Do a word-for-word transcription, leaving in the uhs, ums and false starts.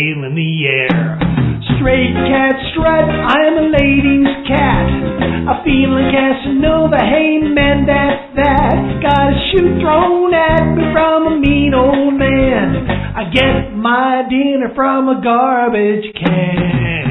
tail in the air. Straight cat strut, I'm a ladies' cat. I feel like Casanova, hey man, that's that. Got a shoe thrown at me from a mean old man. I get my dinner from a garbage can.